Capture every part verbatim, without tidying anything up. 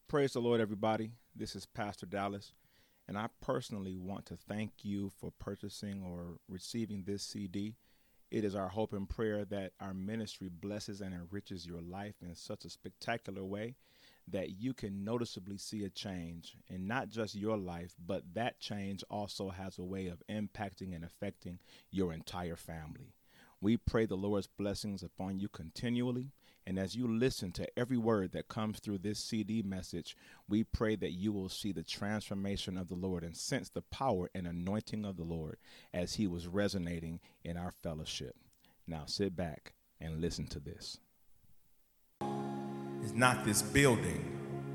Praise the Lord, everybody. This is Pastor Dallas, and I personally want to thank you for purchasing or receiving this C D. It is our hope and prayer that our ministry blesses and enriches your life in such a spectacular way that you can noticeably see a change, and not just your life, but that change also has a way of impacting and affecting your entire family. We pray the Lord's blessings upon you continually. And as you listen to every word that comes through this C D message, we pray that you will see the transformation of the Lord and sense the power and anointing of the Lord as he was resonating in our fellowship. Now sit back and listen to this. It's not this building,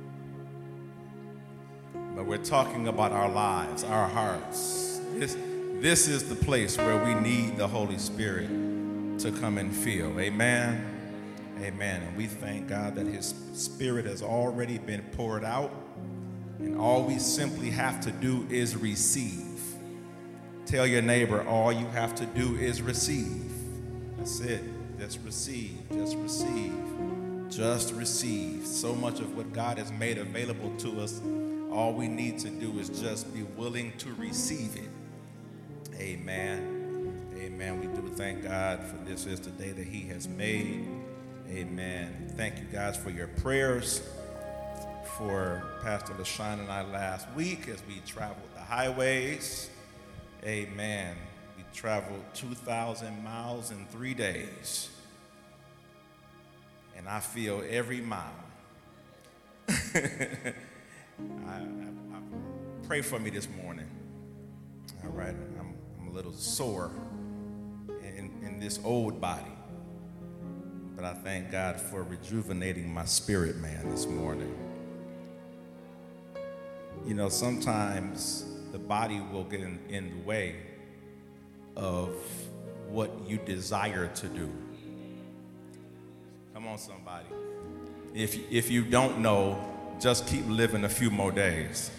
but we're talking about our lives, our hearts. This, this is the place where we need the Holy Spirit to come and fill. Amen. Amen. And we thank God that his Spirit has already been poured out, and all we simply have to do is receive. Tell your neighbor, all you have to do is receive. That's it. Just receive. Just receive. Just receive. So much of what God has made available to us, all we need to do is just be willing to receive it. Amen. Amen. We do thank God for this is the day that he has made. Amen. Thank you guys for your prayers for Pastor LaShawn and I last week as we traveled the highways. Amen. We traveled two thousand miles in three days. And I feel every mile. I, I, I pray for me this morning. All right. I'm, I'm a little sore in, in this old body. But I thank God for rejuvenating my spirit, man, this morning. You know, sometimes the body will get in, in the way of what you desire to do. Come on, somebody. If, if you don't know, just keep living a few more days.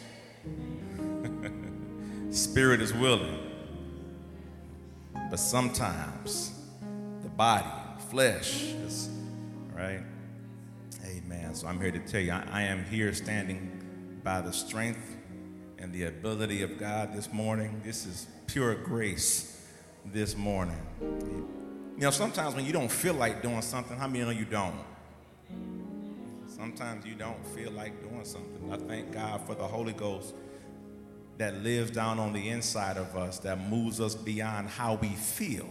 Spirit is willing. But sometimes the body, flesh is, right? Amen. So I'm here to tell you, I, I am here standing by the strength and the ability of God this morning. This is pure grace this morning. You know, sometimes when you don't feel like doing something, how many know you don't? Sometimes you don't feel like doing something. I thank God for the Holy Ghost that lives down on the inside of us, that moves us beyond how we feel.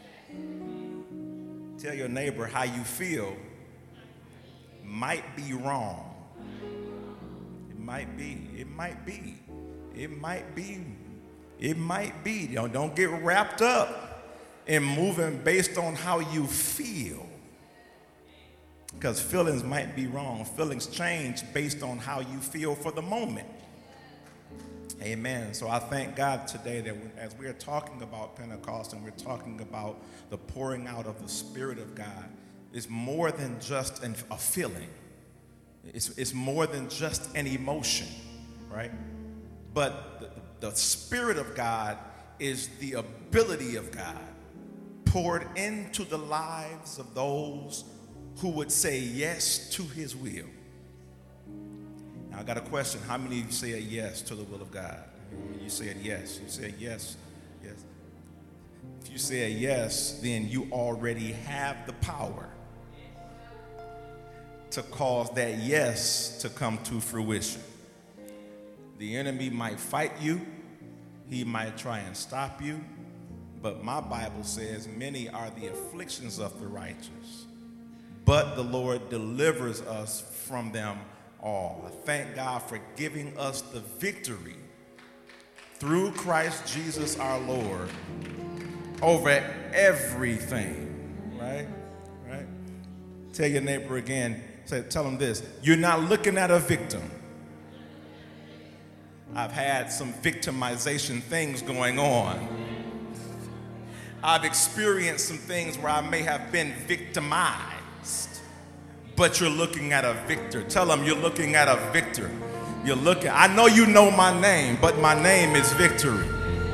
Tell your neighbor how you feel might be wrong. It might be. It might be. It might be. It might be. You know, don't get wrapped up in moving based on how you feel. Because feelings might be wrong. Feelings change based on how you feel for the moment. Amen. So I thank God today that as we are talking about Pentecost and we're talking about the pouring out of the Spirit of God, it's more than just an, a feeling. It's, it's more than just an emotion, right? But the, the Spirit of God is the ability of God poured into the lives of those who would say yes to his will. Now, I got a question. How many of you say a yes to the will of God? You said yes. You said yes. Yes. If you say a yes, then you already have the power to cause that yes to come to fruition. The enemy might fight you. He might try and stop you. But my Bible says many are the afflictions of the righteous, but the Lord delivers us from them all. I thank God for giving us the victory through Christ Jesus our Lord over everything, right? Right? Tell your neighbor again, say, tell them this, you're not looking at a victim. I've had some victimization things going on. I've experienced some things where I may have been victimized, but you're looking at a victor. Tell them you're looking at a victor. You're looking, I know you know my name, but my name is Victory.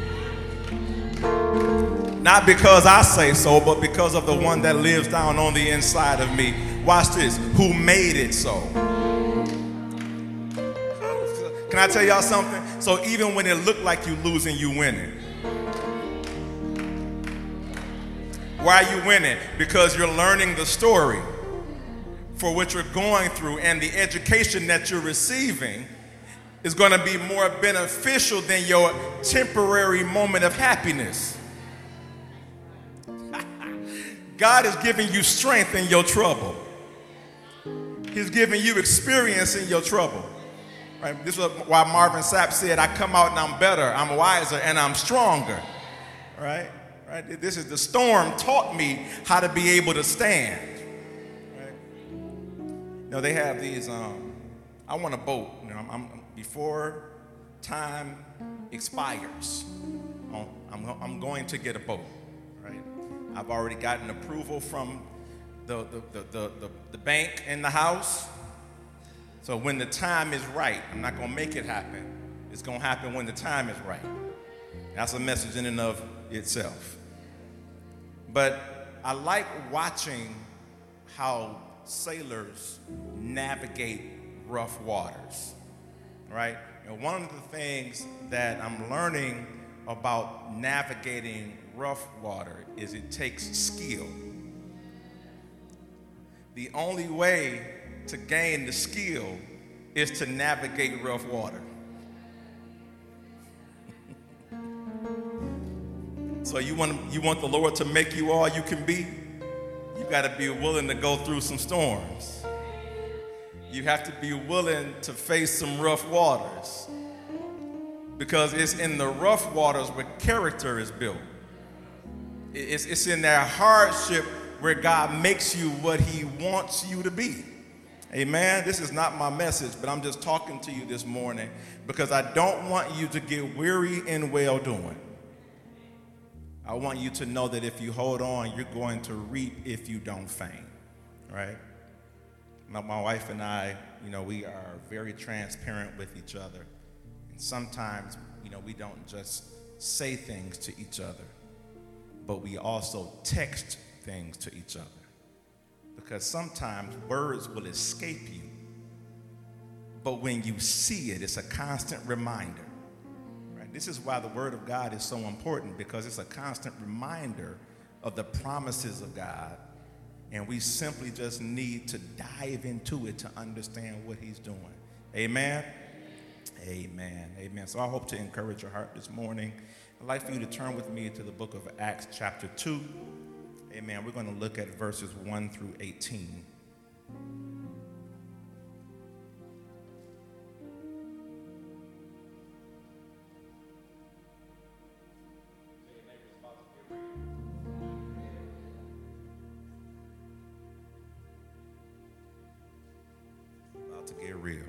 Not because I say so, but because of the one that lives down on the inside of me. Watch this, who made it so. I tell y'all something? So even when it looked like you losing, you winning. Why are you winning? Because you're learning the story for what you're going through, and the education that you're receiving is going to be more beneficial than your temporary moment of happiness. God is giving you strength in your trouble. He's giving you experience in your trouble. Right? This is why Marvin Sapp said, I come out and I'm better, I'm wiser, and I'm stronger. Right? Right? This is the storm taught me how to be able to stand. Right? You know, they have these, um, I want a boat. You know, I'm, I'm, before time expires, I'm, I'm going to get a boat. Right? I've already gotten approval from the, the, the, the, the, the bank in the house. So when the time is right, I'm not going to make it happen. It's going to happen when the time is right. That's a message in and of itself. But I like watching how sailors navigate rough waters, right? And one of the things that I'm learning about navigating rough water is it takes skill. The only way to gain the skill is to navigate rough water. So you want, you want the Lord to make you all you can be? You got to be willing to go through some storms. You have to be willing to face some rough waters, because it's in the rough waters where character is built. It's, it's in that hardship where God makes you what he wants you to be. Amen. This is not my message, but I'm just talking to you this morning because I don't want you to get weary in well-doing. I want you to know that if you hold on, you're going to reap if you don't faint, right? My, my wife and I, you know, we are very transparent with each other. And sometimes, you know, we don't just say things to each other, but we also text things to each other. Because sometimes words will escape you, but when you see it, it's a constant reminder. Right? This is why the Word of God is so important, because it's a constant reminder of the promises of God, and we simply just need to dive into it to understand what he's doing. Amen? Amen. Amen. So I hope to encourage your heart this morning. I'd like for you to turn with me to the book of Acts chapter two. Amen. We're going to look at verses one through eighteen. About to get real.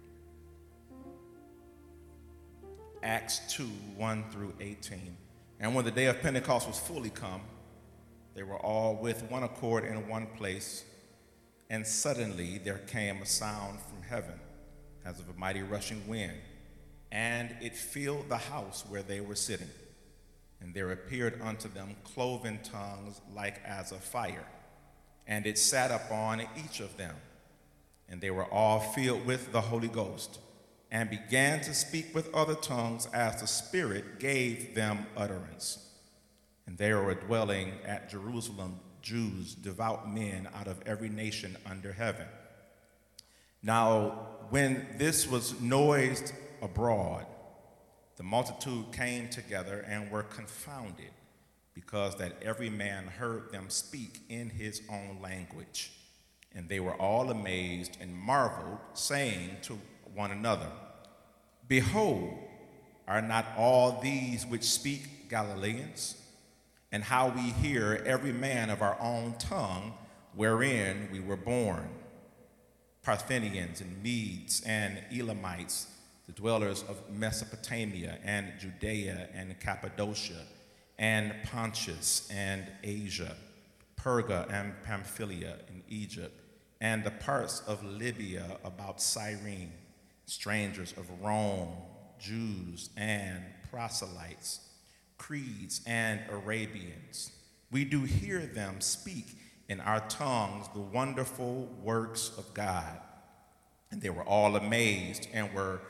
Acts two, one through eighteen. And when the day of Pentecost was fully come, they were all with one accord in one place, and suddenly there came a sound from heaven, as of a mighty rushing wind, and it filled the house where they were sitting. And there appeared unto them cloven tongues like as of fire, and it sat upon each of them. And they were all filled with the Holy Ghost, and began to speak with other tongues as the Spirit gave them utterance. And there were dwelling at Jerusalem Jews, devout men out of every nation under heaven. Now, when this was noised abroad, the multitude came together and were confounded, because that every man heard them speak in his own language. And they were all amazed and marveled, saying to one another, Behold, are not all these which speak Galileans? And how we hear every man of our own tongue wherein we were born. Parthians and Medes and Elamites, the dwellers of Mesopotamia and Judea and Cappadocia and Pontus and Asia, Perga and Pamphylia in Egypt, and the parts of Libya about Cyrene, strangers of Rome, Jews and proselytes, Creeds and Arabians. We do hear them speak in our tongues the wonderful works of God. And they were all amazed and were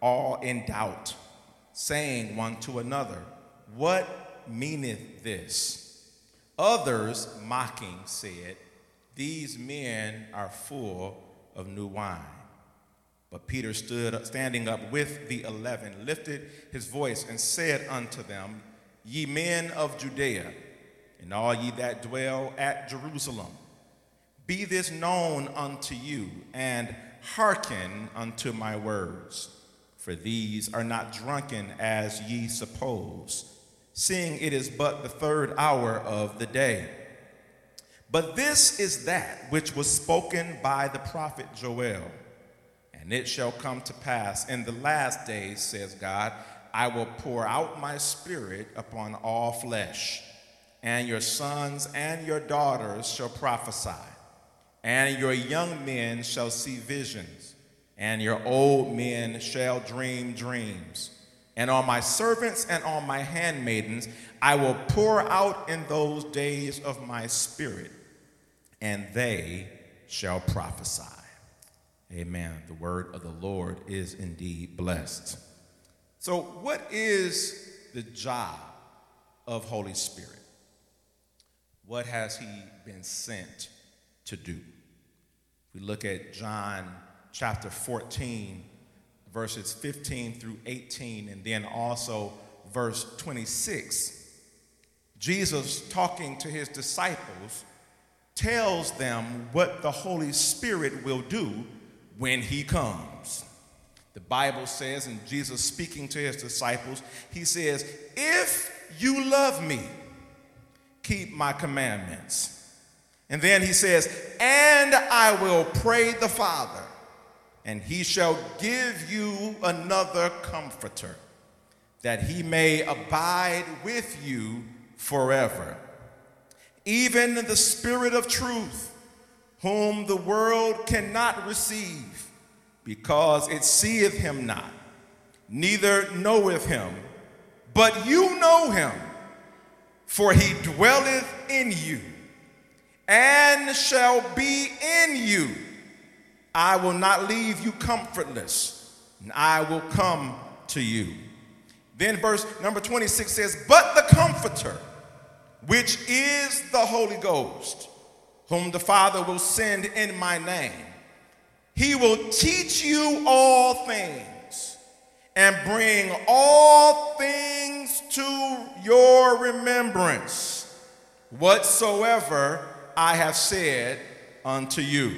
all in doubt, saying one to another, "What meaneth this?" Others, mocking, said, "These men are full of new wine." But Peter stood up, standing up with the eleven, lifted his voice and said unto them, "Ye men of Judea, and all ye that dwell at Jerusalem, be this known unto you, and hearken unto my words. For these are not drunken as ye suppose, seeing it is but the third hour of the day. But this is that which was spoken by the prophet Joel. And it shall come to pass in the last days, says God, I will pour out my spirit upon all flesh, and your sons and your daughters shall prophesy, and your young men shall see visions, and your old men shall dream dreams. And on my servants and on my handmaidens I will pour out in those days of my spirit, and they shall prophesy." Amen. The word of the Lord is indeed blessed. So what is the job of Holy Spirit? What has he been sent to do? We look at John chapter fourteen, verses fifteen through eighteen, and then also verse twenty-six. Jesus, talking to his disciples, tells them what the Holy Spirit will do when he comes. The Bible says, and Jesus speaking to his disciples, he says, "If you love me, keep my commandments." And then he says, "And I will pray the Father, and he shall give you another comforter, that he may abide with you forever. Even the Spirit of truth, whom the world cannot receive, because it seeth him not, neither knoweth him. But you know him, for he dwelleth in you, and shall be in you. I will not leave you comfortless, and I will come to you." Then verse number twenty-six says, "But the Comforter, which is the Holy Ghost, whom the Father will send in my name, he will teach you all things, and bring all things to your remembrance, whatsoever I have said unto you."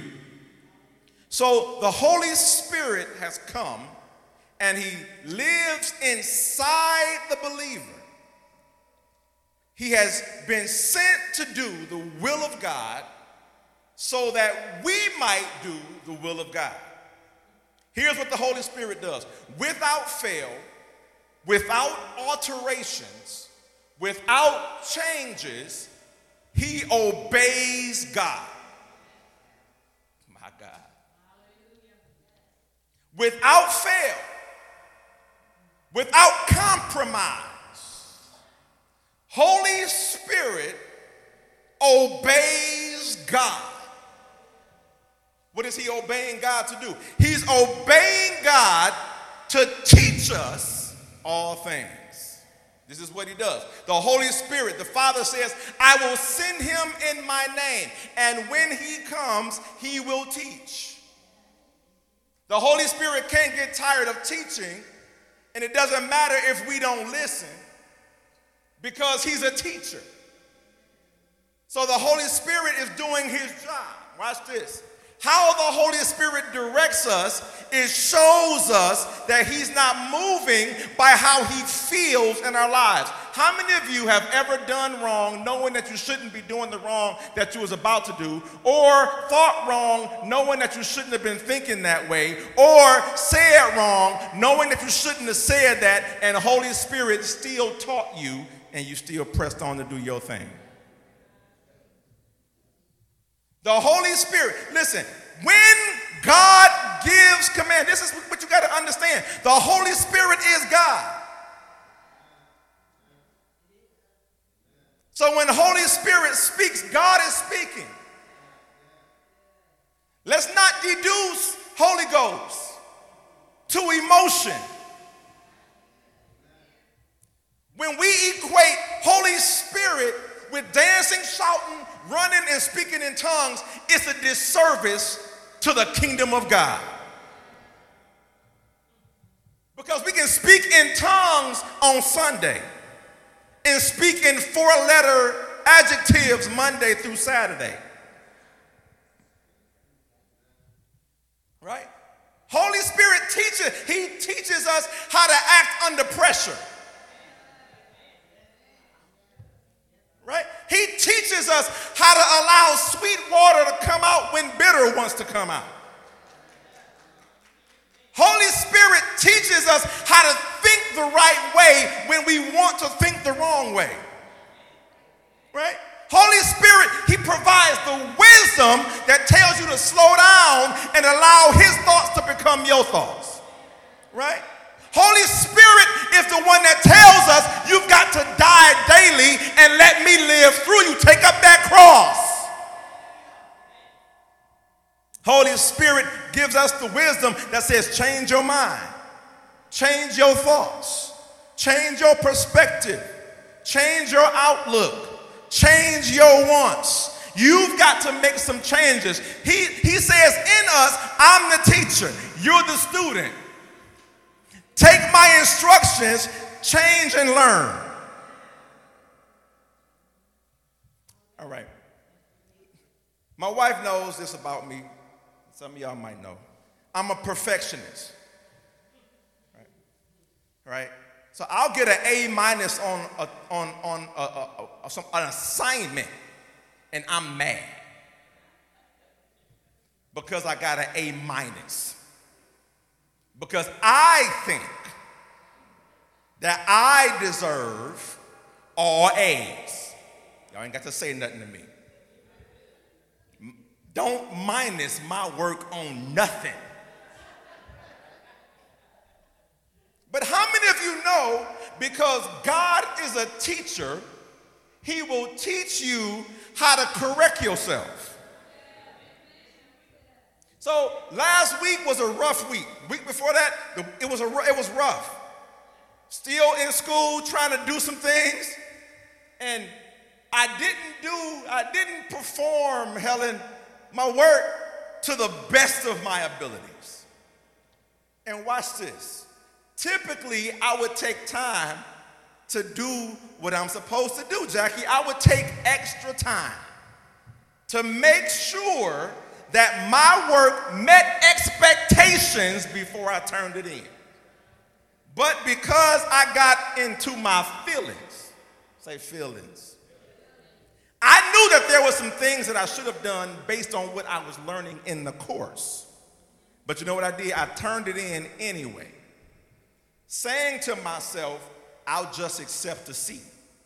So the Holy Spirit has come, and he lives inside the believer. He has been sent to do the will of God so that we might do the will of God. Here's what the Holy Spirit does. Without fail, without alterations, without changes, he obeys God. My God. Without fail, without compromise, Holy Spirit obeys God. What is he obeying God to do? He's obeying God to teach us all things. This is what he does. The Holy Spirit, the Father says, "I will send him in my name, and when he comes, he will teach." The Holy Spirit can't get tired of teaching, and it doesn't matter if we don't listen, because he's a teacher. So the Holy Spirit is doing his job. Watch this. How the Holy Spirit directs us is shows us that he's not moving by how he feels in our lives. How many of you have ever done wrong knowing that you shouldn't be doing the wrong that you was about to do, or thought wrong knowing that you shouldn't have been thinking that way, or said wrong knowing that you shouldn't have said that, and the Holy Spirit still taught you and you still pressed on to do your thing? The Holy Spirit, listen, when God gives command, this is what you got to understand. The Holy Spirit is God. So when the Holy Spirit speaks, God is speaking. Let's not deduce Holy Ghost to emotion. When we equate Holy Spirit with dancing, shouting, running, and speaking in tongues, it's a disservice to the kingdom of God. Because we can speak in tongues on Sunday and speak in four-letter adjectives Monday through Saturday. Right? Holy Spirit teaches, he teaches us how to act under pressure. Right? He teaches us how to allow sweet water to come out when bitter wants to come out. Holy Spirit teaches us how to think the right way when we want to think the wrong way. Right? Holy Spirit, he provides the wisdom that tells you to slow down and allow his thoughts to become your thoughts. Right? Holy Spirit is the one that tells us you've got to die daily and let me live through you. Take up that cross. Holy Spirit gives us the wisdom that says change your mind, change your thoughts, change your perspective, change your outlook, change your wants. You've got to make some changes. He, he says in us, I'm the teacher, you're the student. Take my instructions, change and learn. All right. My wife knows this about me. Some of y'all might know. I'm a perfectionist. Right? Right? So I'll get an A minus on a, on on a, a, a, some, an assignment, and I'm mad because I got an A minus. Because I think that I deserve all A's. Y'all ain't got to say nothing to me. Don't minus my work on nothing. But how many of you know, because God is a teacher, he will teach you how to correct yourself? So last week was a rough week. Week before that, it was, a, it was rough. Still in school, trying to do some things. And I didn't do, I didn't perform, Helen, my work to the best of my abilities. And watch this. Typically, I would take time to do what I'm supposed to do, Jackie. I would take extra time to make sure that my work met expectations before I turned it in. But because I got into my feelings, say feelings, I knew that there were some things that I should have done based on what I was learning in the course. But you know what I did? I turned it in anyway, saying to myself, I'll just accept a C.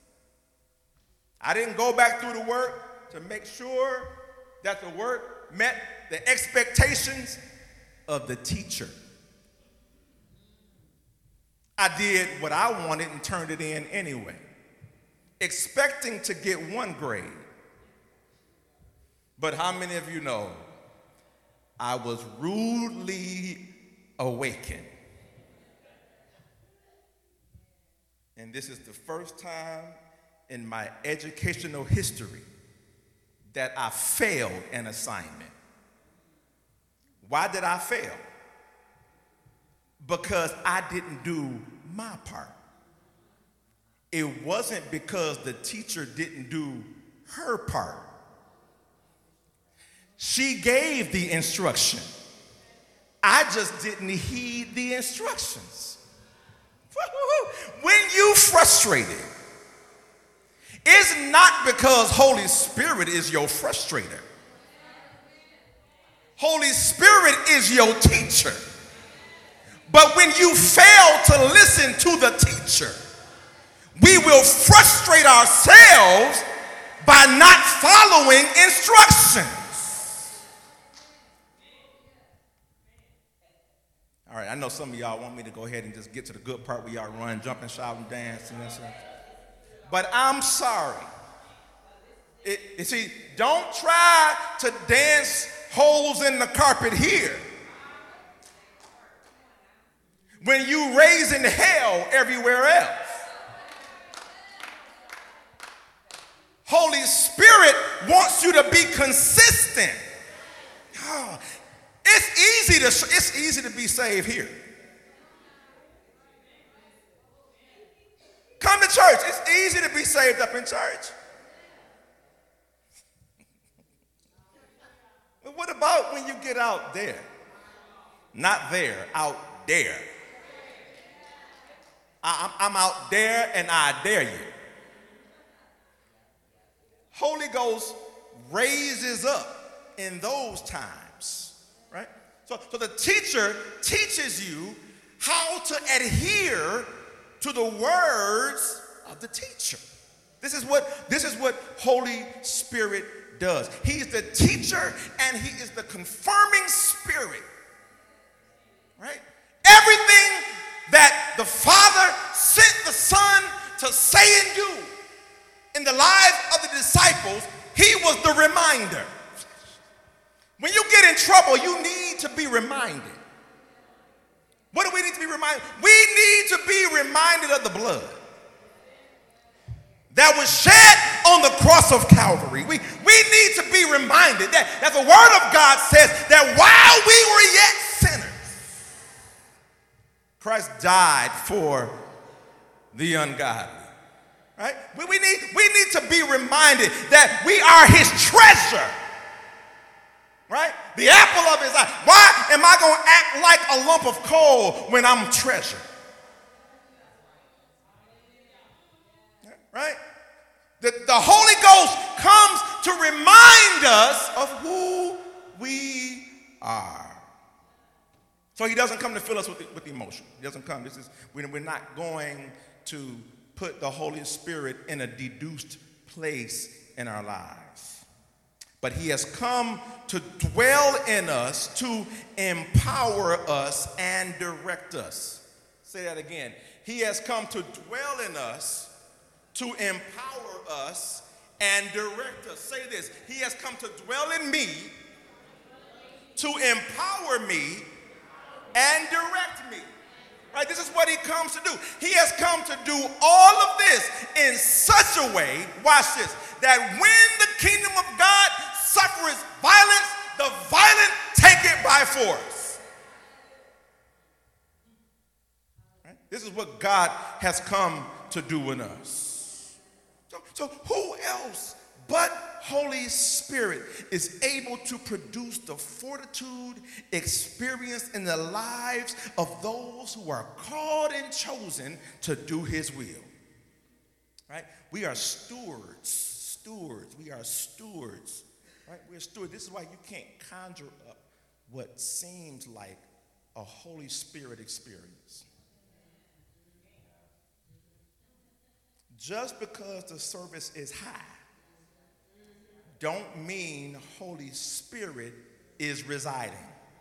I didn't go back through the work to make sure that the work met the expectations of the teacher. I did what I wanted and turned it in anyway, expecting to get one grade. But how many of you know I was rudely awakened? And this is the first time in my educational history that I failed an assignment. Why did I fail? Because I didn't do my part. It wasn't because the teacher didn't do her part. She gave the instruction. I just didn't heed the instructions. When you frustrated, it's not because Holy Spirit is your frustrator. Holy Spirit is your teacher. But when you fail to listen to the teacher, we will frustrate ourselves by not following instructions. All right, I know some of y'all want me to go ahead and just get to the good part where y'all run, jump, and shout and dance and that. But I'm sorry. It, you see, don't try to dance holes in the carpet here when you raising hell everywhere else. wants you to be consistent. Oh, it's easy to it's easy to be saved here. Come to church. It's easy to be saved up in church. But what about when you get out there? Not there, out there. I, I'm, I'm out there and I dare you. Holy Ghost raises up in those times, right? So, so the teacher teaches you how to adhere to the words of the teacher. This is what, this is what Holy Spirit does. He's the teacher and he is the confirming spirit, right? Everything that the Father sent the Son to say and do in the lives of the disciples, he was the reminder. When you get in trouble, you need to be reminded. What do we need to be reminded? We need to be reminded of the blood that was shed on the cross of Calvary. We, we need to be reminded that, that the Word of God says that while we were yet sinners, Christ died for the ungodly. Right? We, we, need, we need to be reminded that we are his treasure. Right? The apple of his eye. Why am I going to act like a lump of coal when I'm treasure? Right? The, the Holy Ghost comes to remind us of who we are. So he doesn't come to fill us with, the, with emotion. He doesn't come. This is we're not going to put the Holy Spirit in a deduced place in our lives. But he has come to dwell in us, to empower us and direct us. Say that again. He has come to dwell in us, to empower us and direct us. Say this. He has come to dwell in me, to empower me and direct me. Right? This is what he comes to do. He has come to do all of this in such a way, watch this, that when the kingdom of God suffers violence, the violent take it by force. Right? This is what God has come to do in us. So, so who else but Holy Spirit is able to produce the fortitude experienced in the lives of those who are called and chosen to do his will? Right? We are stewards. Stewards. We are stewards. Right? We're stewards. This is why you can't conjure up what seems like a Holy Spirit experience. Just because the service is high don't mean Holy Spirit is residing.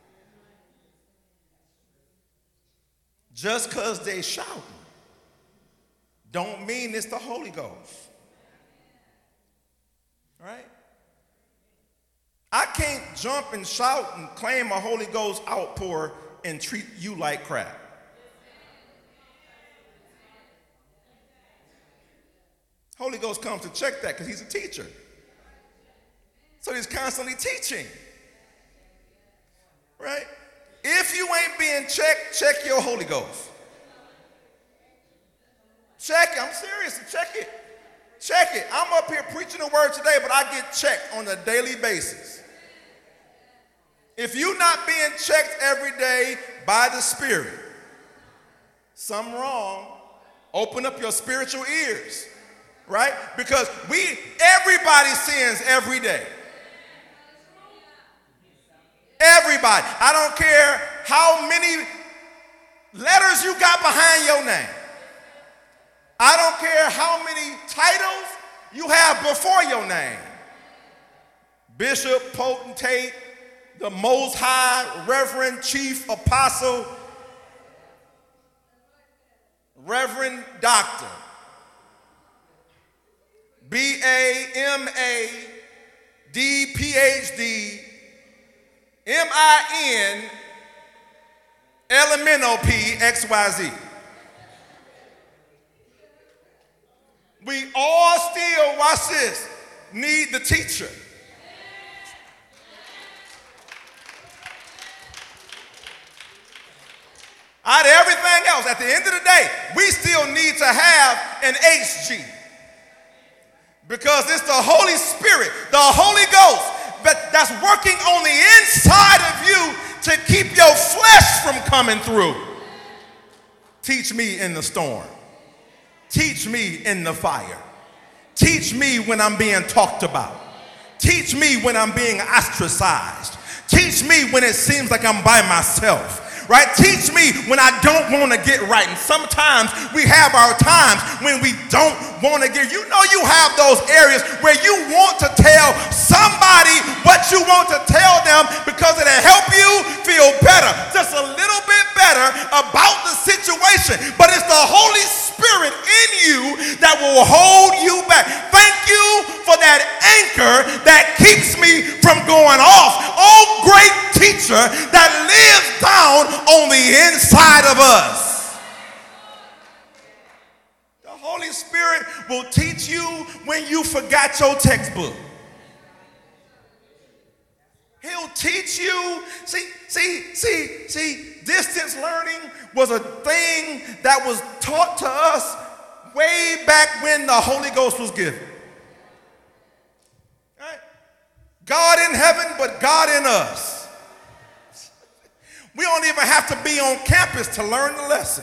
Just because they shouting don't mean it's the Holy Ghost. Right? I can't jump and shout and claim a Holy Ghost outpour and treat you like crap. Holy Ghost comes to check that because he's a teacher. So he's constantly teaching. Right? If you ain't being checked, check your Holy Ghost. Check it. I'm serious. Check it. Check it. I'm up here preaching the word today, but I get checked on a daily basis. If you're not being checked every day by the Spirit, something wrong. Open up your spiritual ears. Right? Because we, everybody sins every day. Everybody. I don't care how many letters you got behind your name. I don't care how many titles you have before your name. Bishop, potentate, the Most High, Reverend, Chief, Apostle, Reverend, Doctor, B A, M A, D, P H D, M I N, L M N O P, X Y Z. We all still, watch this, need the teacher. Out of everything else, at the end of the day, we still need to have an H G. Because it's the Holy Spirit, the Holy Ghost, that, that's working on the inside of you to keep your flesh from coming through. Teach me in the storm. Teach me in the fire. Teach me when I'm being talked about. Teach me when I'm being ostracized. Teach me when it seems like I'm by myself. Right? Teach me when I don't want to get right. And sometimes we have our times when we don't want to get. You know, you have those areas where you want to tell somebody what you want to tell them because it'll help you feel better, just a little bit better about the situation. But it's the Holy Spirit in you that will hold you back. Thank you for that anchor that keeps me from going off. Oh, great teacher that lives down on the inside of us. The Holy Spirit will teach you when you forgot your textbook. He'll teach you. See, see, see, see, distance learning was a thing that was taught to us way back when the Holy Ghost was given. Right? God in heaven, but God in us. We don't even have to be on campus to learn the lesson.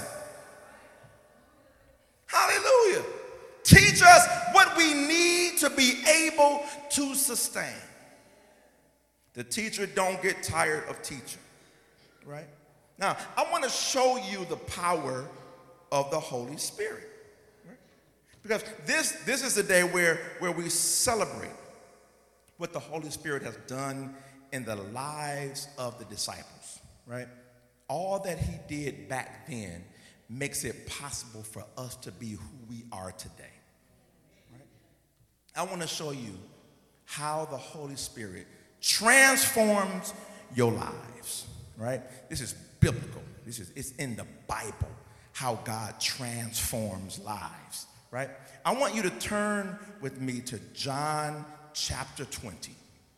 Hallelujah. Teach us what we need to be able to sustain. The teacher don't get tired of teaching, right? Now, I want to show you the power of the Holy Spirit, right? Because this, this is the day where, where we celebrate what the Holy Spirit has done in the lives of the disciples, right? All that he did back then makes it possible for us to be who we are today, right? I want to show you how the Holy Spirit transforms your lives, right? This is biblical. This is, it's in the Bible, how God transforms lives, right? I want you to turn with me to John chapter twenty.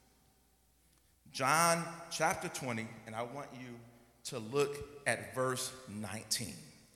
John chapter twenty, and I want you to look at verse nineteen.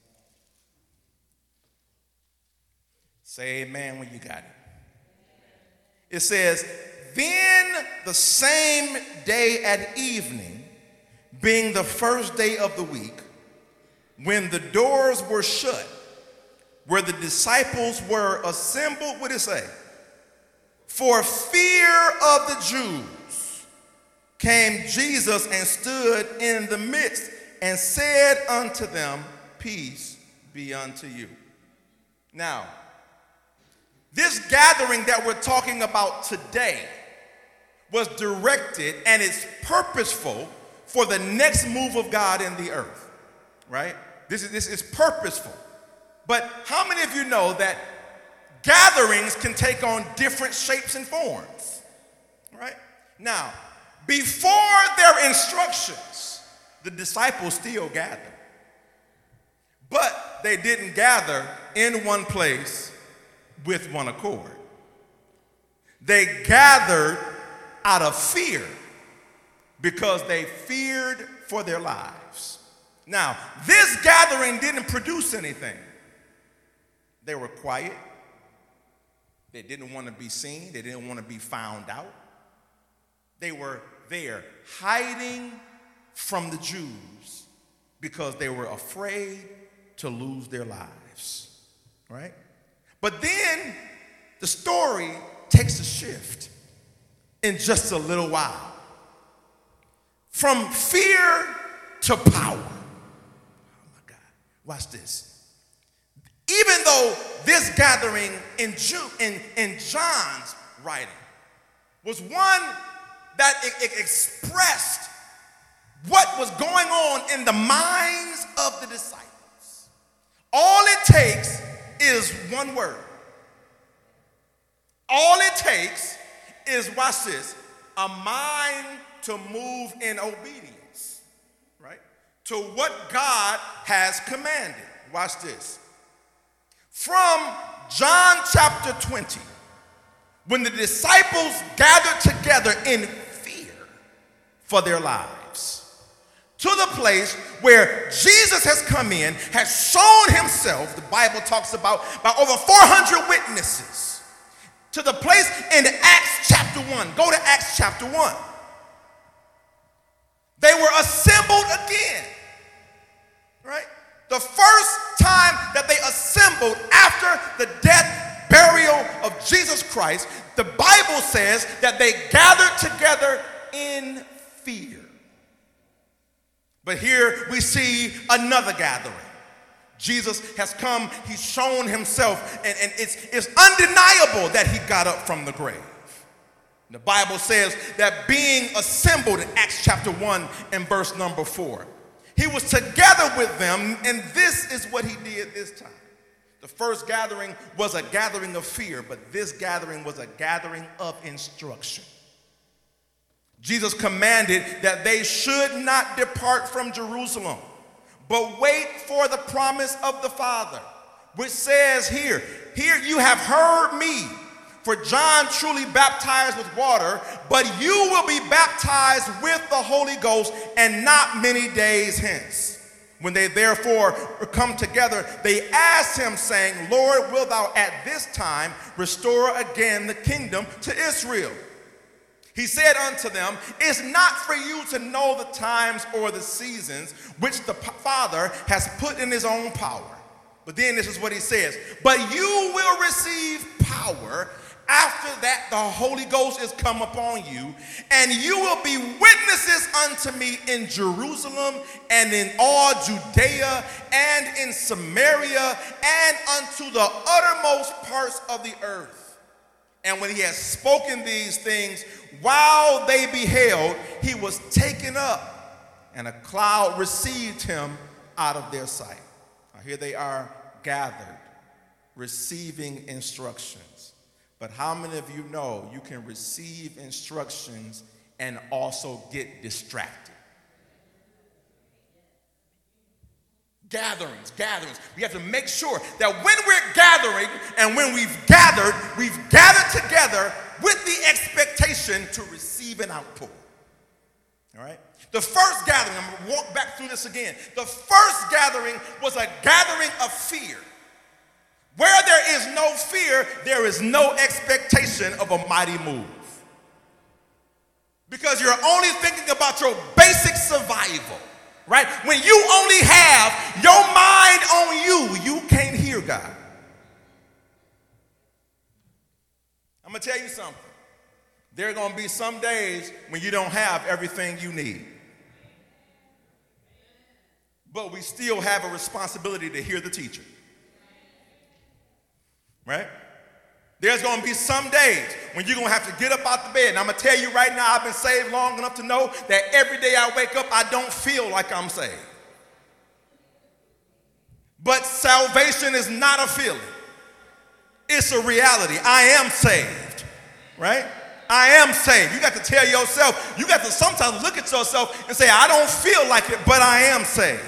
Say amen when you got it. It says, then the same day at evening, being the first day of the week, when the doors were shut, where the disciples were assembled, what did it say? For fear of the Jews, came Jesus and stood in the midst and said unto them, peace be unto you. Now, this gathering that we're talking about today was directed and it's purposeful for the next move of God in the earth, right? This is, this is purposeful. But how many of you know that gatherings can take on different shapes and forms, right? Now, before their instructions, the disciples still gathered. But they didn't gather in one place with one accord. They gathered out of fear because they feared for their lives. Now, this gathering didn't produce anything. They were quiet. They didn't want to be seen. They didn't want to be found out. They were there hiding from the Jews because they were afraid to lose their lives, right? But then the story takes a shift in just a little while. From fear to power. Oh my God, watch this. Even though this gathering in, Ju- in, in John's writing was one that it, it expressed what was going on in the minds of the disciples. All it takes is one word. All it takes is, watch this, a mind to move in obedience, right? To what God has commanded. Watch this. From John chapter twenty, when the disciples gathered together in fear for their lives, to the place where Jesus has come in, has shown himself, the Bible talks about, by over four hundred witnesses, to the place in Acts chapter one. Go to Acts chapter one. They were assembled again, right? The first time that they assembled after the death, burial of Jesus Christ, the Bible says that they gathered together in fear. But here we see another gathering. Jesus has come, he's shown himself, and, and it's, it's undeniable that he got up from the grave. The Bible says that being assembled in Acts chapter one and verse number four, he was together with them, and this is what he did this time. The first gathering was a gathering of fear, but this gathering was a gathering of instruction. Jesus commanded that they should not depart from Jerusalem, but wait for the promise of the Father, which says here, here you have heard me. For John truly baptized with water, but you will be baptized with the Holy Ghost, and not many days hence. When they therefore come together, they asked him, saying, Lord, wilt thou at this time restore again the kingdom to Israel? He said unto them, it's not for you to know the times or the seasons which the Father has put in his own power. But then this is what he says, but you will receive power after that the Holy Ghost is come upon you, and you will be witnesses unto me in Jerusalem and in all Judea and in Samaria and unto the uttermost parts of the earth. And when he had spoken these things, while they beheld, he was taken up, and a cloud received him out of their sight. Now here they are gathered, receiving instructions. But how many of you know you can receive instructions and also get distracted? Gatherings, gatherings. We have to make sure that when we're gathering and when we've gathered, we've gathered together with the expectation to receive an outpour. All right? The first gathering, I'm going to walk back through this again. The first gathering was a gathering of fear. Where there is no fear, there is no expectation of a mighty move. Because you're only thinking about your basic survival, right? When you only have your mind on you, you can't hear God. I'm going to tell you something. There are going to be some days when you don't have everything you need. But we still have a responsibility to hear the teacher. Right? There's going to be some days when you're going to have to get up out the bed. And I'm going to tell you right now, I've been saved long enough to know that every day I wake up, I don't feel like I'm saved. But salvation is not a feeling. It's a reality. I am saved. Right? I am saved. You got to tell yourself, you got to sometimes look at yourself and say, I don't feel like it, but I am saved.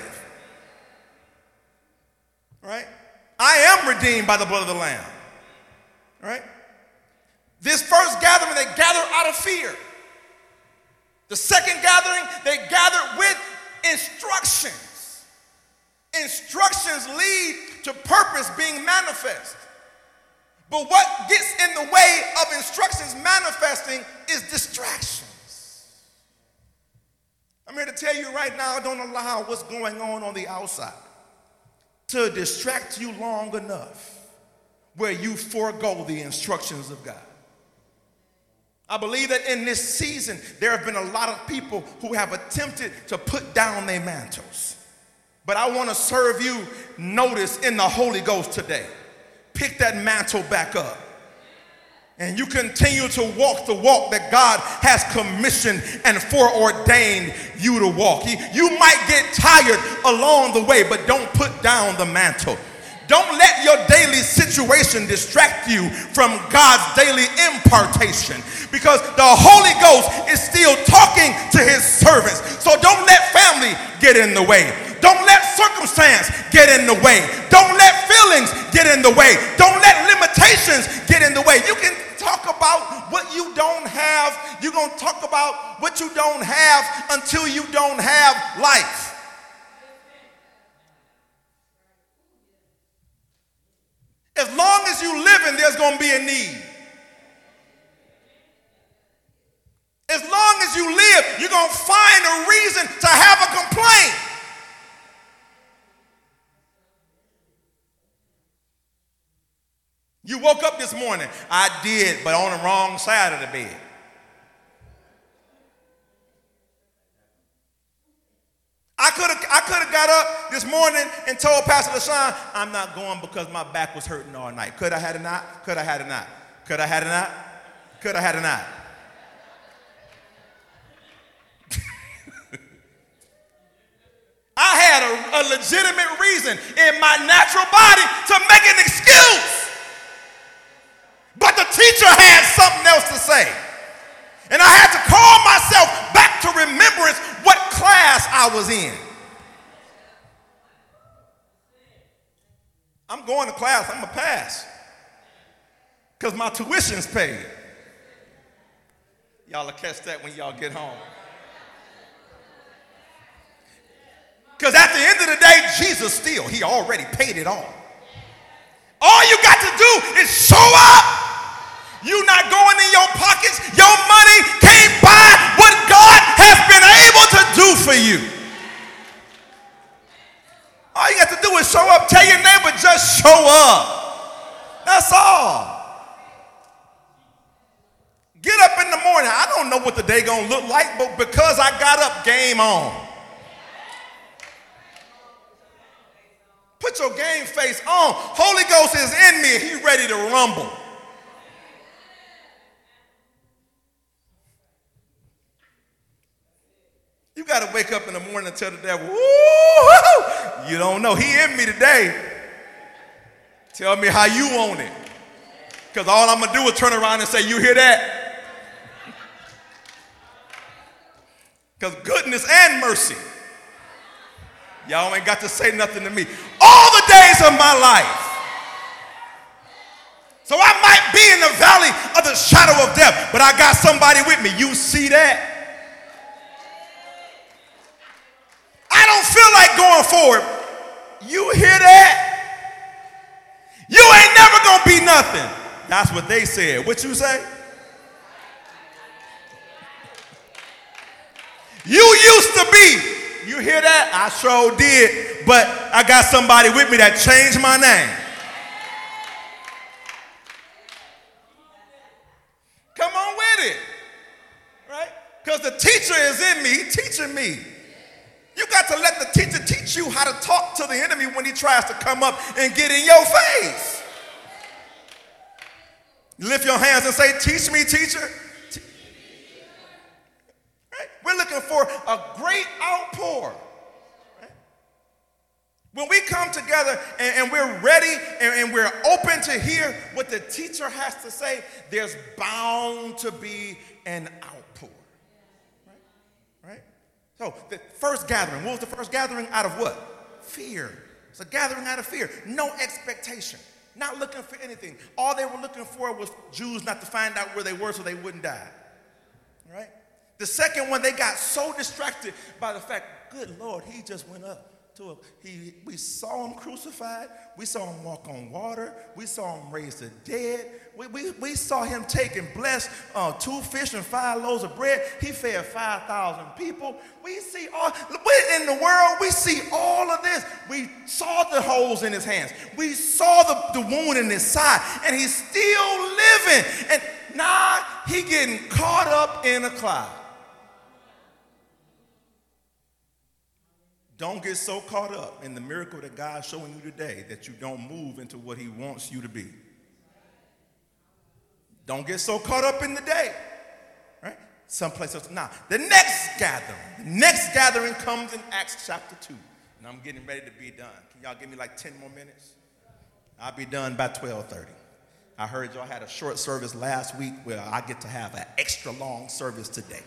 Right? I am redeemed by the blood of the Lamb. Right? This first gathering, they gathered out of fear. The second gathering, they gathered with instructions. Instructions lead to purpose being manifest. But what gets in the way of instructions manifesting is distractions. I'm here to tell you right now, don't allow what's going on on the outside to distract you long enough where you forego the instructions of God. I believe that in this season, there have been a lot of people who have attempted to put down their mantles. But I want to serve you notice in the Holy Ghost today. Pick that mantle back up. And you continue to walk the walk that God has commissioned and foreordained you to walk. You might get tired along the way, but don't put down the mantle. Don't let your daily situation distract you from God's daily impartation, because the Holy Ghost is still talking to his servants. So don't let family get in the way. Don't let circumstance get in the way. Don't let feelings get in the way. Don't let limitations get in the way. You can talk about what you don't have. You're going to talk about what you don't have until you don't have life. As long as you living, there's going to be a need. As long as you live, you're going to find a reason to have a complaint. You woke up this morning. I did, but on the wrong side of the bed. I could have I could have got up this morning and told Pastor LaShawn, I'm not going because my back was hurting all night. Could I had it not? Could I had it not? Could I had it not? Could I had it not? I had a, a legitimate reason in my natural body to make an excuse. But the teacher had something else to say. And I had to call myself back to remembrance what class I was in. I'm going to class, I'm going to pass. Because my tuition's paid. Y'all will catch that when y'all get home. Because at the end of the day, Jesus still, he already paid it all. All you got to do is show up. You not going in your pockets. Your money can't buy what God has been able to do for you. All you got to do is show up. Tell your neighbor, just show up. That's all. Get up in the morning. I don't know what the day gonna look like, but because I got up, game on. Put your game face on. Holy Ghost is in me. He ready to rumble. You got to wake up in the morning and tell the devil, woo, you don't know. He in me today. Tell me how you want it. Because all I'm going to do is turn around and say, you hear that? Because goodness and mercy. Y'all ain't got to say nothing to me. All the days of my life. So I might be in the valley of the shadow of death, but I got somebody with me. You see that? I don't feel like going forward. You hear that? You ain't never gonna be nothing. That's what they said. What you say? You used to be. You hear that? I sure did. But I got somebody with me that changed my name. Come on with it. Right? Because the teacher is in me, teaching me. You got to let the teacher teach you how to talk to the enemy when he tries to come up and get in your face. You lift your hands and say, teach me, teacher. Right? We're looking for a great outpour. Right? When we come together and, and we're ready and, and we're open to hear what the teacher has to say, there's bound to be an outpour. Right? Right? So the first gathering, what was the first gathering? Out of what? Fear. It's a gathering out of fear. No expectation. Not looking for anything. All they were looking for was Jews not to find out where they were so they wouldn't die. Right? The second one, they got so distracted by the fact, good Lord, he just went up to a, he, we saw him crucified. We saw him walk on water. We saw him raise the dead. We, we, we saw him take and bless uh, two fish and five loaves of bread. He fed five thousand people. We see all, in the world, we see all of this. We saw the holes in his hands. We saw the, the wound in his side, and he's still living. And now he getting caught up in a cloud. Don't get so caught up in the miracle that God's showing you today that you don't move into what he wants you to be. Don't get so caught up in the day. Right? Someplace else. Now, the next gathering, the next gathering comes in Acts chapter two. And I'm getting ready to be done. Can y'all give me like ten more minutes? I'll be done by twelve thirty. I heard y'all had a short service last week. Well, I get to have an extra long service today.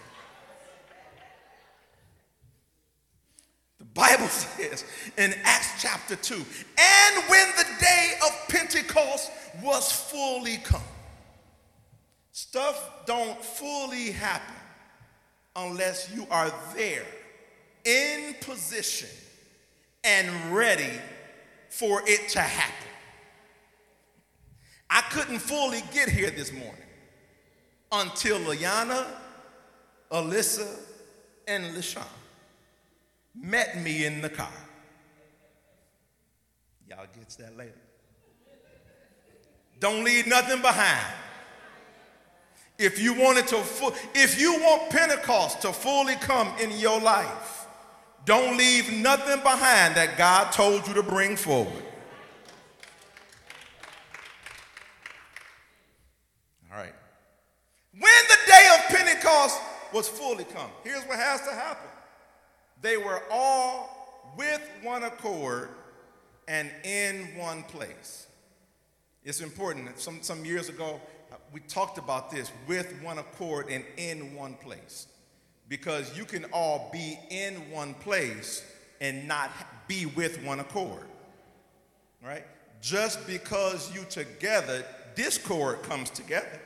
The Bible says in Acts chapter two, and when the day of Pentecost was fully come. Stuff don't fully happen unless you are there in position and ready for it to happen. I couldn't fully get here this morning until Liana, Alyssa, and LaShawn met me in the car. Y'all get to that later. Don't leave nothing behind. If you wanted to, fu- if you want Pentecost to fully come in your life, don't leave nothing behind that God told you to bring forward. All right. When the day of Pentecost was fully come, here's what has to happen. They were all with one accord and in one place. It's important. Some, some years ago, we talked about this, with one accord and in one place. Because you can all be in one place and not be with one accord. Right? Just because you together, discord comes together.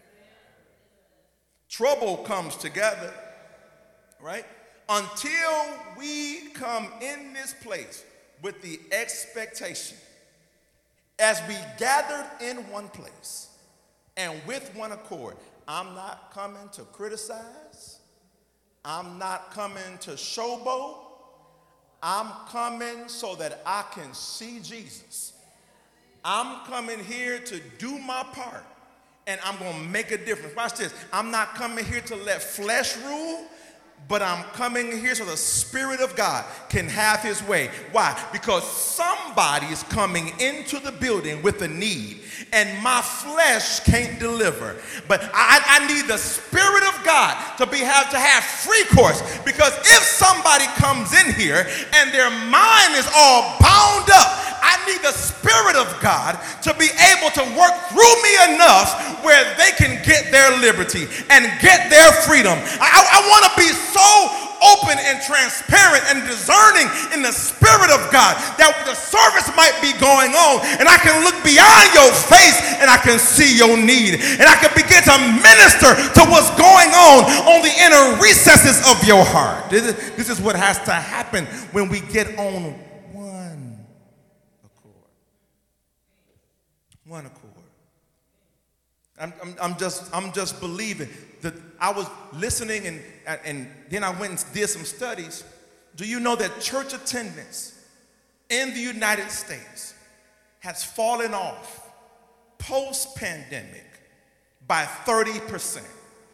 Trouble comes together. Right? Until we come in this place with the expectation, as we gathered in one place and with one accord, I'm not coming to criticize. I'm not coming to showboat. I'm coming so that I can see Jesus. I'm coming here to do my part, and I'm going to make a difference. Watch this. I'm not coming here to let flesh rule, but I'm coming here so the Spirit of God can have his way. Why? Because somebody is coming into the building with a need, and my flesh can't deliver. But I, I need the Spirit of God to be have to have free course. Because if somebody comes in here and their mind is all bound up, I need the Spirit of God to be able to work through me enough where they can get their liberty and get their freedom. I, I, I want to be so open and transparent and discerning in the Spirit of God that the service might be going on and I can look beyond your face and I can see your need and I can begin to minister to what's going on on the inner recesses of your heart. This is, this is what has to happen when we get on one accord. One accord. I'm, I'm, I'm just I'm just believing that I was listening and, and then I went and did some studies. Do you know that church attendance in the United States has fallen off post-pandemic by thirty percent?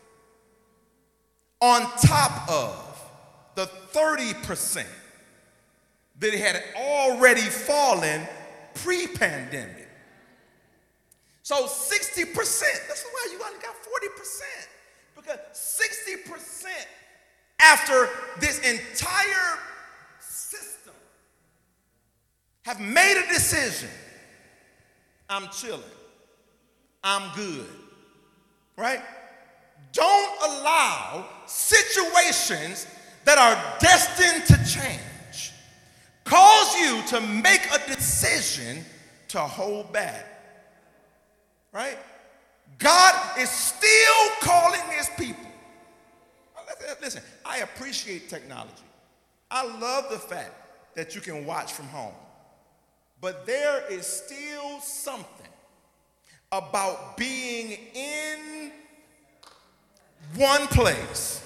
On top of the thirty percent that had already fallen pre-pandemic. So sixty percent, that's why you only got forty percent. Because sixty percent after this entire system have made a decision. I'm chilling. I'm good. Right? Don't allow situations that are destined to change cause you to make a decision to hold back. Right? God is still calling his people. Listen, I appreciate technology. I love the fact that you can watch from home. But there is still something about being in one place.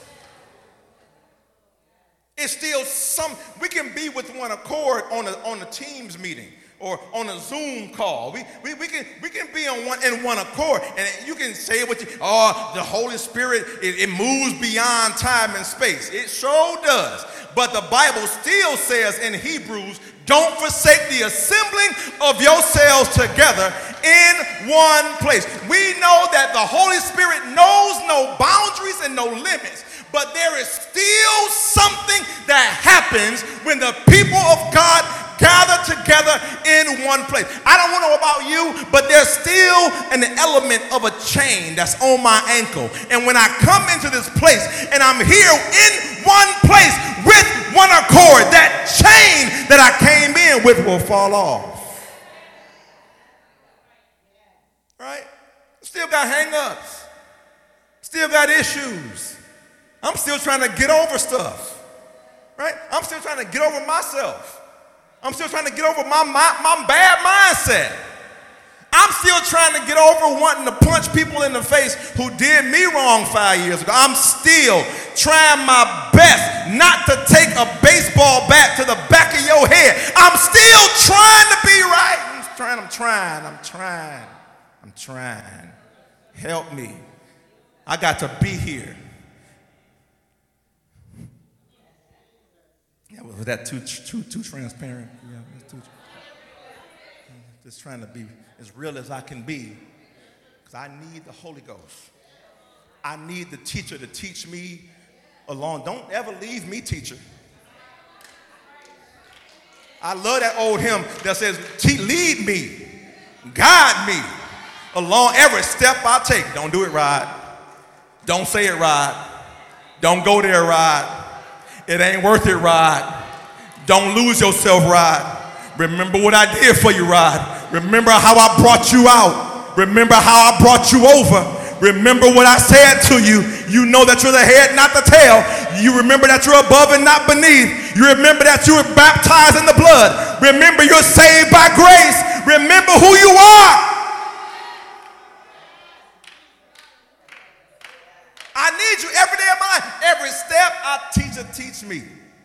It's still some, we can be with one accord on a, on a Teams meeting or on a Zoom call. We, we, we, can, we can be on one, in one accord, and you can say what you, oh, the Holy Spirit, it, it moves beyond time and space. It sure does. But the Bible still says in Hebrews, don't forsake the assembling of yourselves together in one place. We know that the Holy Spirit knows no boundaries and no limits. But there is still something that happens when the people of God gather together in one place. I don't know about you, but there's still an element of a chain that's on my ankle. And when I come into this place and I'm here in one place with one accord, that chain that I came in with will fall off. Right? Still got hang-ups. Still got issues. I'm still trying to get over stuff, right? I'm still trying to get over myself. I'm still trying to get over my, my, my bad mindset. I'm still trying to get over wanting to punch people in the face who did me wrong five years ago. I'm still trying my best not to take a baseball bat to the back of your head. I'm still trying to be right. I'm trying, I'm trying, I'm trying, I'm trying. Help me. I got to be here. Yeah, was that too, too, too transparent? Yeah, that's too, just trying to be as real as I can be, because I need the Holy Ghost. I need the teacher to teach me along. Don't ever leave me, teacher. I love that old hymn that says, lead me, guide me along every step I take. Don't do it, Rod. Don't say it, Rod. Don't go there, Rod. It ain't worth it, Rod. Don't lose yourself, Rod. Remember what I did for you, Rod. Remember how I brought you out. Remember how I brought you over. Remember what I said to you. You know that you're the head, not the tail. You remember that you're above and not beneath. You remember that you were baptized in the blood. Remember you're saved by grace. Remember who you are. I need you every day of my life. Every step I teach her, teach me.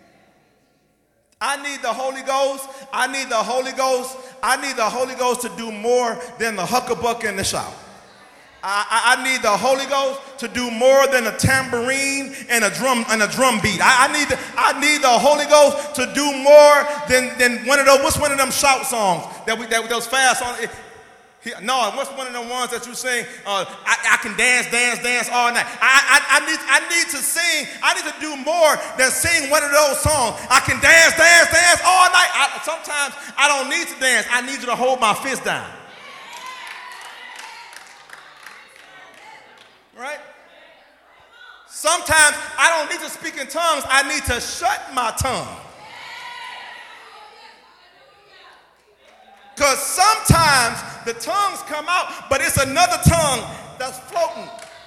I need the Holy Ghost. I need the Holy Ghost. I need the Holy Ghost to do more than the huckabuck and the shout. I, I, I need the Holy Ghost to do more than a tambourine and a drum and a drum beat. I, I need the, I need the Holy Ghost to do more than, than one of those. What's one of them shout songs that we that those fast songs? He, no, what's one of the ones that you sing? Uh, I, I can dance, dance, dance all night. I, I, I, need, I need to sing. I need to do more than sing one of those songs. I can dance, dance, dance all night. I, sometimes I don't need to dance. I need you to hold my fist down. Right? Sometimes I don't need to speak in tongues. I need to shut my tongue. Because sometimes the tongues come out, but it's another tongue that's floating.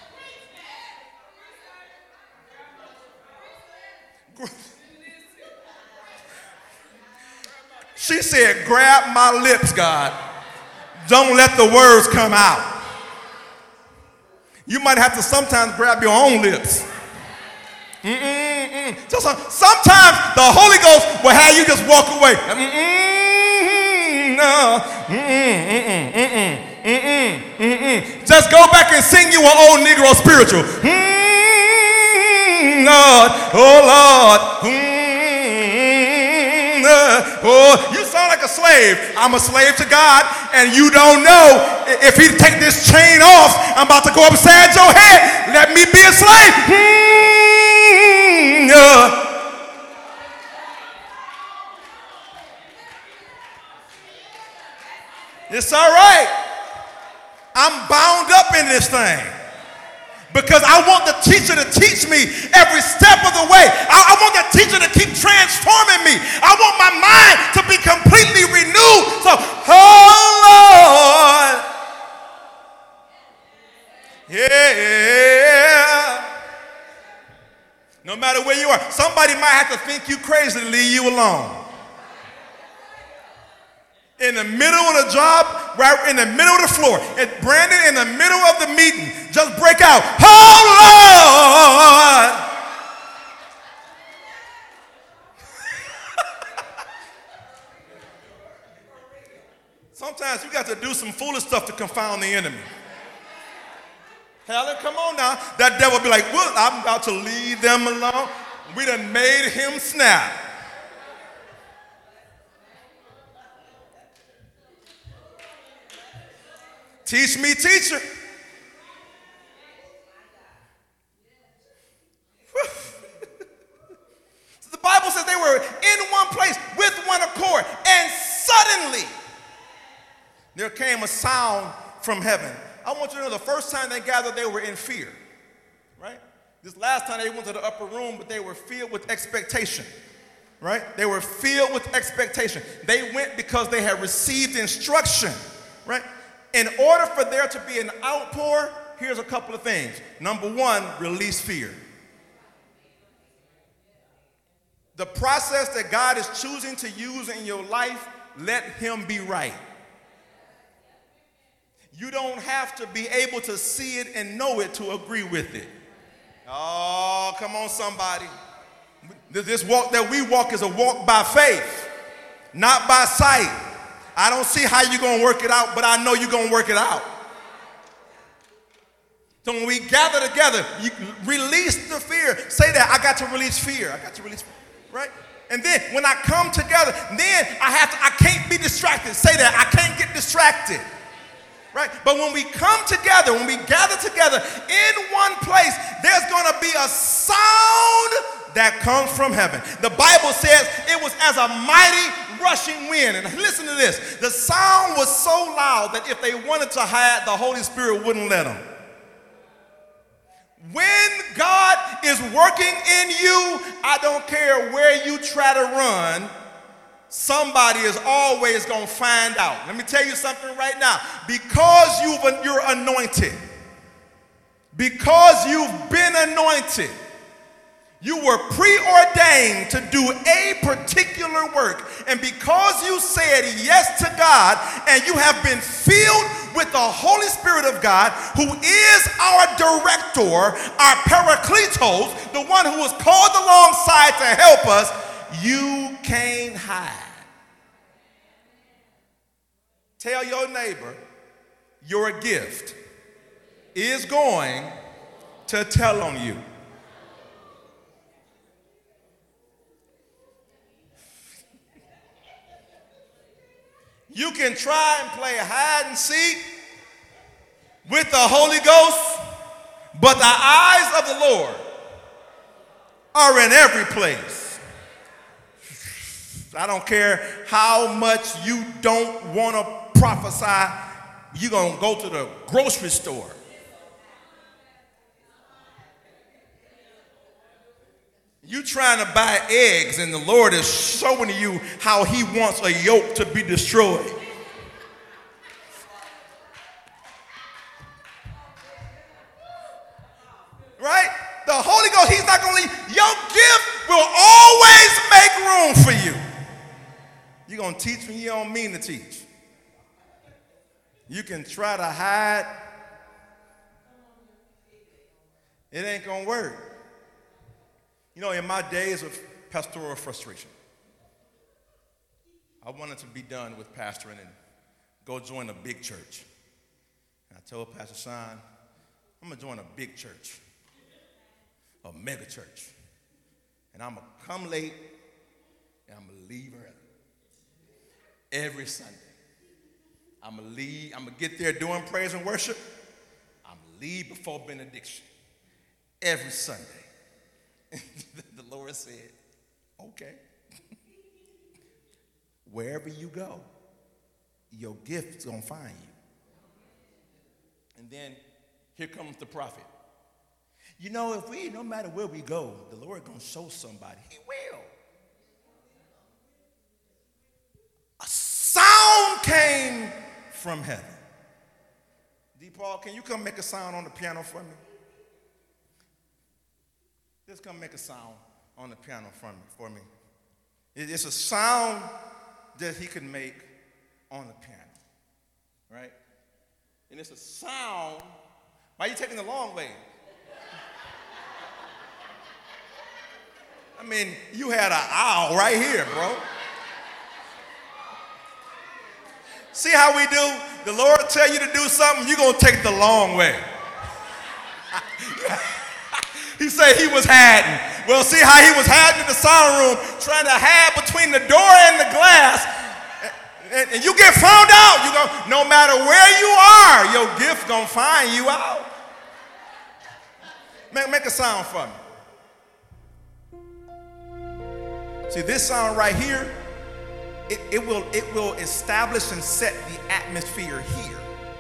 She said, grab my lips, God. Don't let the words come out. You might have to sometimes grab your own lips. Mm-mm-mm. So, so, sometimes the Holy Ghost will have you just walk away. Mm-mm. No. Mm-mm, mm-mm, mm-mm, mm-mm, mm-mm. Just go back and sing you an old Negro spiritual. Mm-mm, Lord, oh Lord. Mm-mm, oh, you sound like a slave. I'm a slave to God, and you don't know if he take this chain off, I'm about to go upside your head. Let me be a slave. Mm-mm, uh, It's all right. I'm bound up in this thing because I want the teacher to teach me every step of the way. I, I want the teacher to keep transforming me. I want my mind to be completely renewed. So, oh Lord, yeah. No matter where you are, somebody might have to think you crazy to leave you alone. In the middle of the job, right in the middle of the floor, and Brandon in the middle of the meeting, just break out, oh Lord. Sometimes you got to do some foolish stuff to confound the enemy. Helen, come on now. That devil be like, well, I'm about to leave them alone. We done made him snap. Teach me, teacher. So the Bible says they were in one place with one accord, and suddenly there came a sound from heaven. I want you to know the first time they gathered, they were in fear, right? This last time they went to the upper room, but they were filled with expectation, right? They were filled with expectation. They went because they had received instruction, right? In order for there to be an outpour, here's a couple of things. Number one, release fear. The process that God is choosing to use in your life, let him be right. You don't have to be able to see it and know it to agree with it. Oh, come on, somebody. This walk that we walk is a walk by faith, not by sight. I don't see how you're going to work it out, but I know you're going to work it out. So when we gather together, you release the fear. Say that, I got to release fear. I got to release fear, right? And then when I come together, then I have to, I can't be distracted. Say that, I can't get distracted. Right? But when we come together, when we gather together in one place, there's going to be a sound that comes from heaven. The Bible says it was as a mighty rushing wind. And listen to this. The sound was so loud that if they wanted to hide, the Holy Spirit wouldn't let them. When God is working in you, I don't care where you try to run, somebody is always going to find out. Let me tell you something right now. Because you've, you're anointed, because you've been anointed, you were preordained to do a particular work. And because you said yes to God and you have been filled with the Holy Spirit of God, who is our director, our parakletos, the one who was called alongside to help us, you can't hide. Tell your neighbor, your gift is going to tell on you. You can try and play hide and seek with the Holy Ghost, but the eyes of the Lord are in every place. I don't care how much you don't want to prophesy, you're going to go to the grocery store. You trying to buy eggs and the Lord is showing you how he wants a yolk to be destroyed. Right? The Holy Ghost, he's not going to leave. Your gift will always make room for you. You're going to teach when you don't mean to teach. You can try to hide. It ain't going to work. You know, in my days of pastoral frustration, I wanted to be done with pastoring and go join a big church. And I told Pastor Sean, I'm going to join a big church, a mega church. And I'm going to come late and I'm going to leave early. Every Sunday. I'm going to leave, I'm going to get there doing praise and worship. I'm going to leave before benediction. Every Sunday. The Lord said, okay. Wherever you go, your gift's going to find you. And then here comes the prophet. You know, if we, no matter where we go, the Lord going to show somebody. He will. A sound came from heaven. D. Paul, can you come make a sound on the piano for me? Just come make a sound on the piano for me. For me. It's a sound that he can make on the piano, right? And it's a sound. Why are you taking the long way? I mean, you had an owl right here, bro. See how we do? The Lord will tell you to do something, you're going to take the long way. He said he was hiding. Well, see how he was hiding in the sound room, trying to hide between the door and the glass. And, and you get found out. You go, no matter where you are, your gift gonna find you out. Make, make a sound for me. See, this sound right here, it, it will it will establish and set the atmosphere here.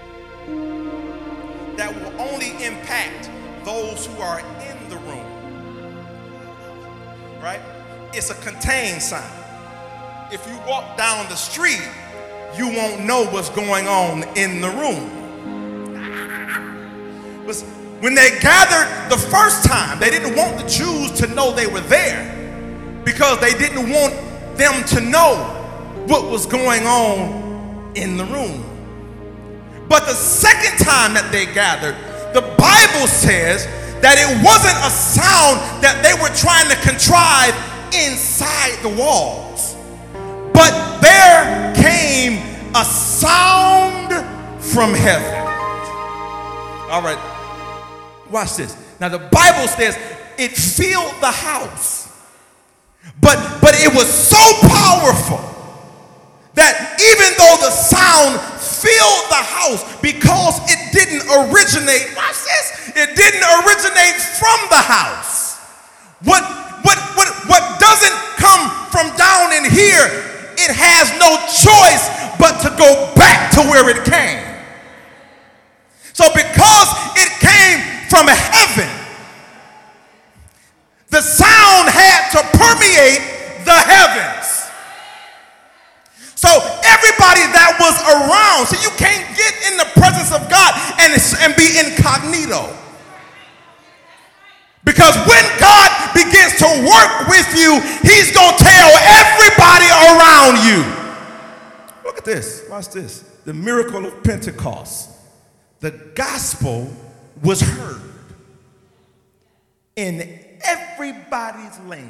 That will only impact those who are in the room, right? It's a contained sound. If you walk down the street, you won't know what's going on in the room. was when they gathered the first time, they didn't want the Jews to know they were there because they didn't want them to know what was going on in the room. But the second time that they gathered, the Bible says that it wasn't a sound that they were trying to contrive inside the walls, but there came a sound from heaven. All right, watch this. Now the Bible says it filled the house, but but it was so powerful that even though the sound filled the house, because it didn't originate, watch this, it didn't originate from the house. What what what what doesn't come from down in here, it has no choice but to go back to where it came. So because it came from heaven, the sound had to permeate the heavens. So everybody that was around, so you can't get in the presence of God and, and be incognito. Because when God begins to work with you, he's going to tell everybody around you. Look at this. Watch this. The miracle of Pentecost. The gospel was heard in everybody's language.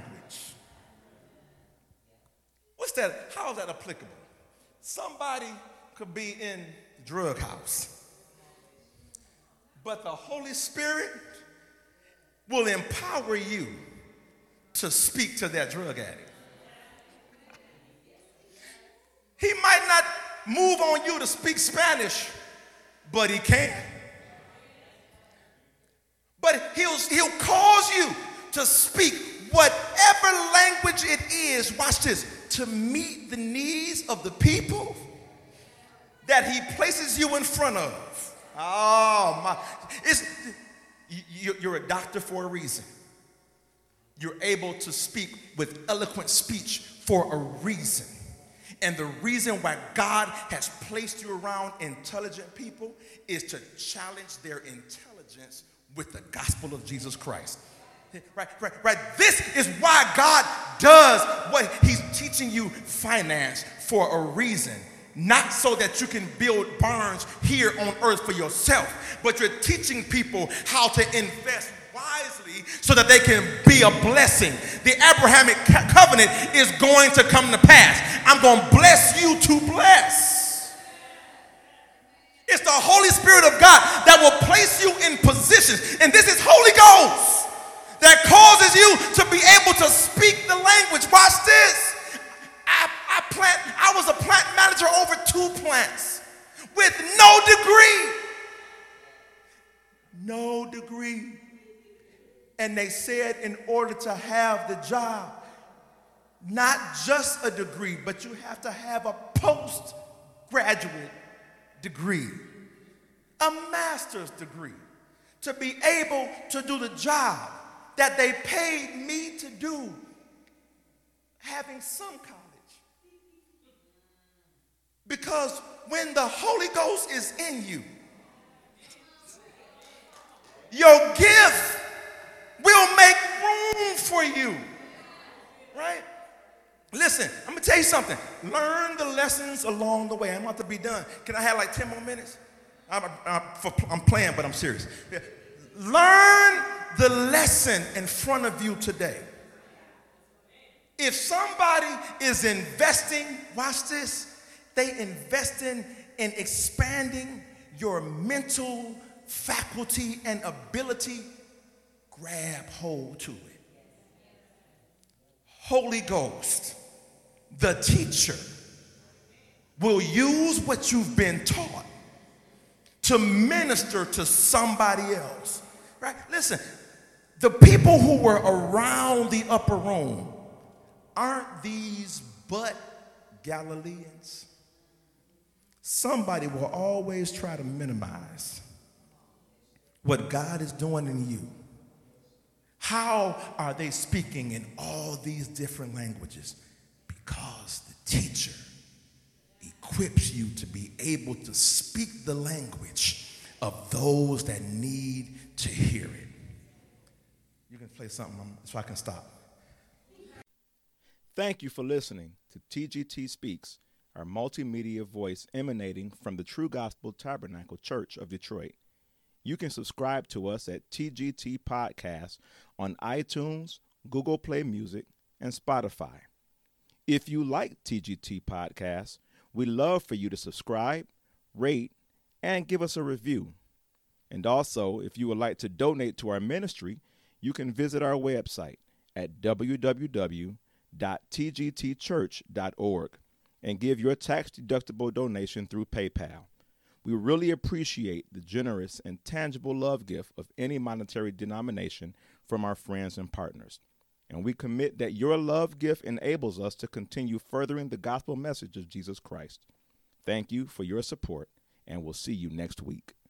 What's that? How is that applicable? Somebody could be in the drug house, but the Holy Spirit will empower you to speak to that drug addict. He might not move on you to speak Spanish, but he can. But he'll, he'll cause you to speak whatever language it is, watch this, to meet the needs of the people that he places you in front of. Oh, my. It's, you, you're a doctor for a reason. You're able to speak with eloquent speech for a reason. And the reason why God has placed you around intelligent people is to challenge their intelligence with the gospel of Jesus Christ. Right, right, right. This is why God does what he's teaching you finance for a reason. Not so that you can build barns here on earth for yourself, but you're teaching people how to invest wisely so that they can be a blessing. The Abrahamic covenant is going to come to pass. I'm going to bless you to bless. It's the Holy Spirit of God that will place you in positions, and this is Holy Ghost, that causes you to be able to speak the language. Watch this. I, I plant, I was a plant manager over two plants with no degree. No degree. And they said in order to have the job, not just a degree, but you have to have a postgraduate degree, a master's degree, to be able to do the job that they paid me to do, having some college. Because when the Holy Ghost is in you, your gift will make room for you, right? Listen, I'm gonna tell you something. Learn the lessons along the way. I'm about to be done. Can I have like ten more minutes? I'm, I'm, I'm playing, but I'm serious. Learn the lesson in front of you today. If somebody is investing, watch this, they investing in expanding your mental faculty and ability, grab hold to it. Holy Ghost, the teacher, will use what you've been taught to minister to somebody else. Right? Listen, the people who were around the upper room, aren't these but Galileans? Somebody will always try to minimize what God is doing in you. How are they speaking in all these different languages? Because the teacher equips you to be able to speak the language of those that need to hear it. You can play something so I can stop. Thank you for listening to T G T Speaks, our multimedia voice emanating from the True Gospel Tabernacle Church of Detroit. You can subscribe to us at T G T Podcast on iTunes, Google Play Music, and Spotify. If you like T G T Podcast, we'd love for you to subscribe, rate, and give us a review. And also, if you would like to donate to our ministry, you can visit our website at w w w dot t g t church dot org and give your tax-deductible donation through PayPal. We really appreciate the generous and tangible love gift of any monetary denomination from our friends and partners. And we commit that your love gift enables us to continue furthering the gospel message of Jesus Christ. Thank you for your support, and we'll see you next week.